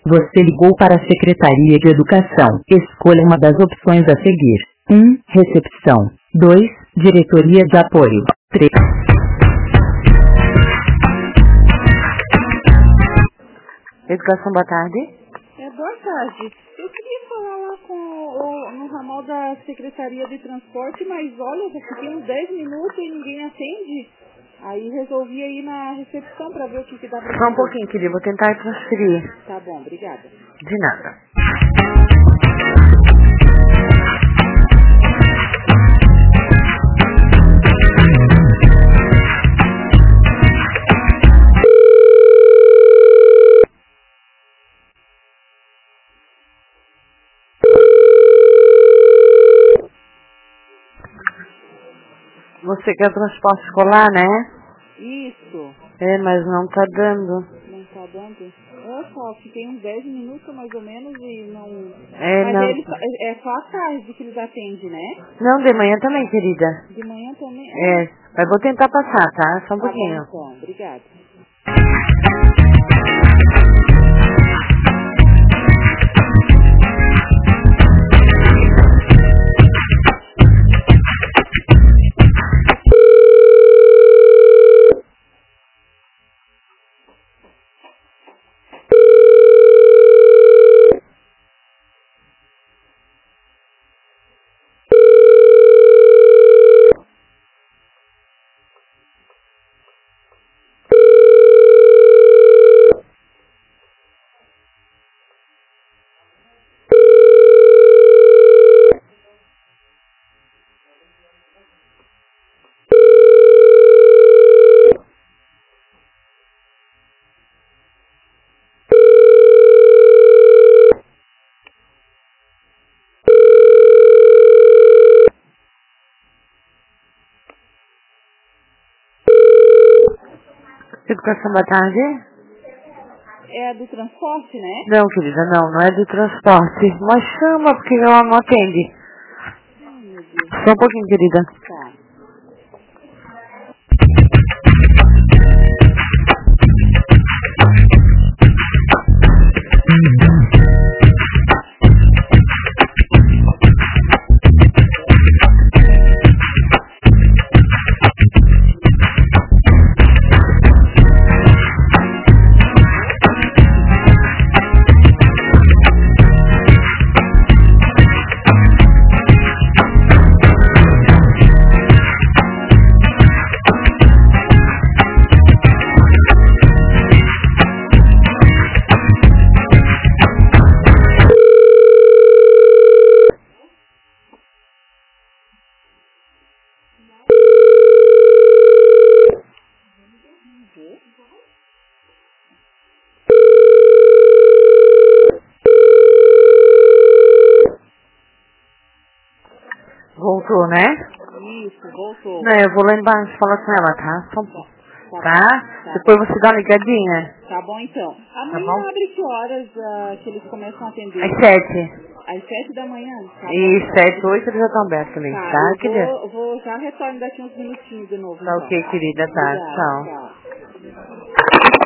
Você ligou para a Secretaria de Educação. Escolha uma das opções a seguir. 1. Recepção. 2. Diretoria de Apoio. 3. Educação, boa tarde. Boa tarde. Eu queria falar lá no ramal da Secretaria de Transporte, mas olha, eu fiquei uns 10 minutos e ninguém atende. Aí resolvi ir na recepção para ver o que dá para fazer. Só um pouquinho, querida. Vou tentar transferir. Tá bom, obrigada. De nada. Você quer transporte escolar, né? Isso. Mas não tá dando. Não tá dando? Opa, fiquei uns 10 minutos mais ou menos e não... Mas Não. eles, é só à tarde que eles atendem, né? Não, de manhã também, querida. De manhã também? Mas vou tentar passar, tá? Só um pouquinho. Tá bom, então. Obrigada. Educação, boa tarde. É do transporte, né? Não, querida, não é do transporte. Mas chama, porque ela não atende. Ai, meu Deus. Só um pouquinho, querida. Tá. Voltou, né? Isso, voltou. Não, eu vou lá embaixo falar com ela, tá? Só um pouco. Tá? Depois você dá uma ligadinha. Tá bom, então. Amanhã bom? abre que horas que eles começam a atender? Às 7. Às 7 da manhã? Tá E bom. 7, 8 eles já estão abertos ali, tá, querida? Eu vou já retorno daqui uns minutinhos de novo. Tá Então. ok, querida, tá. Obrigada, Tchau. tchau.